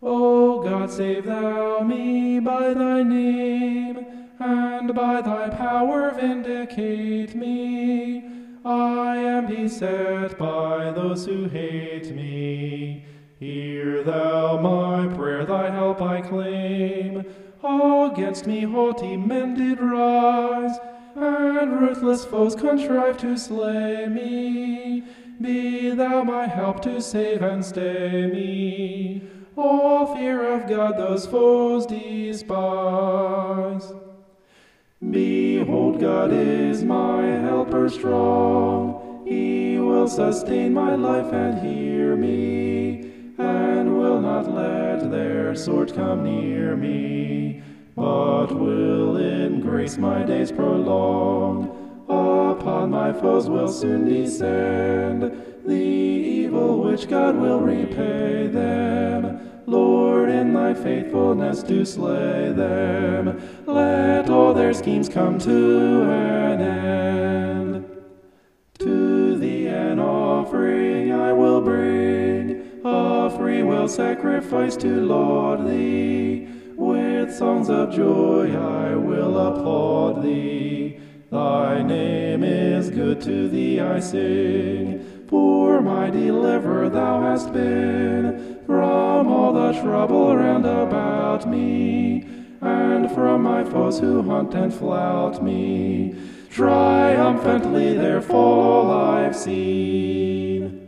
O God, save thou me by thy name, and by thy power vindicate me. I am beset by those who hate me. Hear thou my prayer, thy help I claim. Against me haughty men did rise, and ruthless foes contrive to slay me. Be thou my help to save and stay me. All fear of God those foes despise. Behold, God is my helper strong. He will sustain my life and hear me, and will not let their sword come near me, but will in grace my days prolong. Upon my foes will soon descend the evil which God will repay them. Lord, in thy faithfulness do slay them. Let all their schemes come to an end. To thee an offering I will bring, a free will sacrifice to laud thee. With songs of joy I will applaud thee. Thy name is good, to thee I sing, for my deliverer thou hast been, from all the trouble round about me, and from my foes who hunt and flout me. Triumphantly their fall all I've seen.